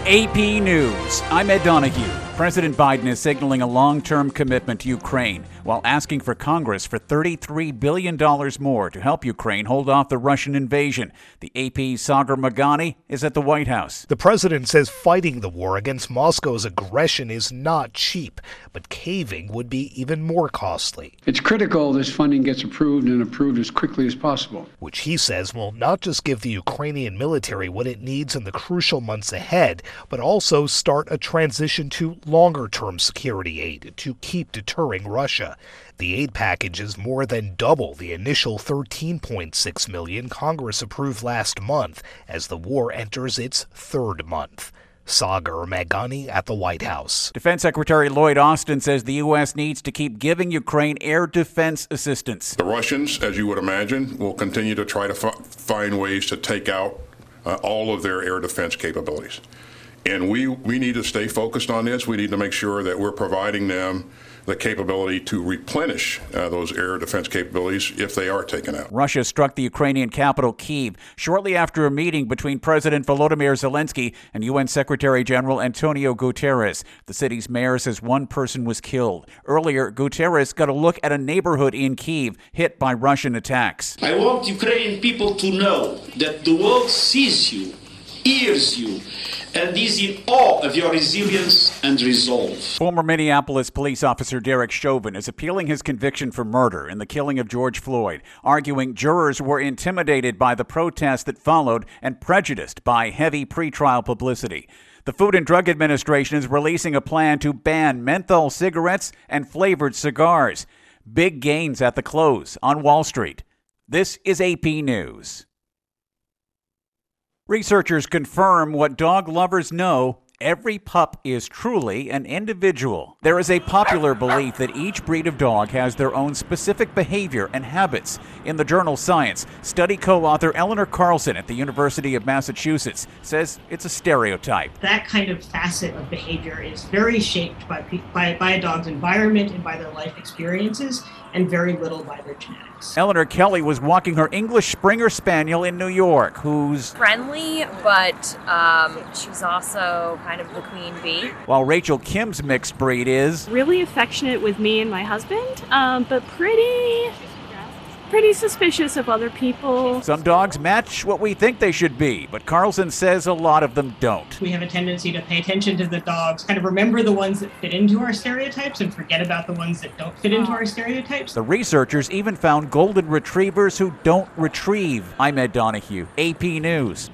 AP News. I'm Ed Donahue. President Biden is signaling a long-term commitment to Ukraine while asking for Congress for $33 billion more to help Ukraine hold off the Russian invasion. The AP's Sagar Meghani is at the White House. The president says fighting the war against Moscow's aggression is not cheap, but caving would be even more costly. It's critical this funding gets approved and approved as quickly as possible, which he says will not just give the Ukrainian military what it needs in the crucial months ahead, but also start a transition to longer-term security aid to keep deterring Russia. The aid package is more than double the initial $13.6 million Congress approved last month as the war enters its third month. Sagar Meghani at the White House. Defense Secretary Lloyd Austin says the U.S. needs to keep giving Ukraine air defense assistance. The Russians, as you would imagine, will continue to try to find ways to take out all of their air defense capabilities. And we need to stay focused on this. We need to make sure that we're providing them the capability to replenish those air defense capabilities if they are taken out. Russia struck the Ukrainian capital, Kyiv, shortly after a meeting between President Volodymyr Zelensky and UN Secretary General Antonio Guterres. The city's mayor says one person was killed. Earlier, Guterres got a look at a neighborhood in Kyiv hit by Russian attacks. I want Ukrainian people to know that the world sees you, hears you, and is in awe of your resilience and resolve. Former Minneapolis police officer Derek Chauvin is appealing his conviction for murder in the killing of George Floyd, arguing jurors were intimidated by the protests that followed and prejudiced by heavy pretrial publicity. The Food and Drug Administration is releasing a plan to ban menthol cigarettes and flavored cigars. Big gains at the close on Wall Street. This is AP News. Researchers confirm what dog lovers know: every pup is truly an individual. There is a popular belief that each breed of dog has their own specific behavior and habits. In the journal Science, study co-author Eleanor Carlson at the University of Massachusetts says it's a stereotype. That kind of facet of behavior is very shaped by a dog's environment and by their life experiences, and very little by their genetics. Eleanor Kelly was walking her English Springer Spaniel in New York, who's friendly, but she's also kind of the queen bee. While Rachel Kim's mixed breed is really affectionate with me and my husband, but pretty suspicious of other people. Some dogs match what we think they should be, but Carlson says a lot of them don't. We have a tendency to pay attention to the dogs, kind of remember the ones that fit into our stereotypes and forget about the ones that don't fit into our stereotypes. The researchers even found golden retrievers who don't retrieve. I'm Ed Donahue, AP News.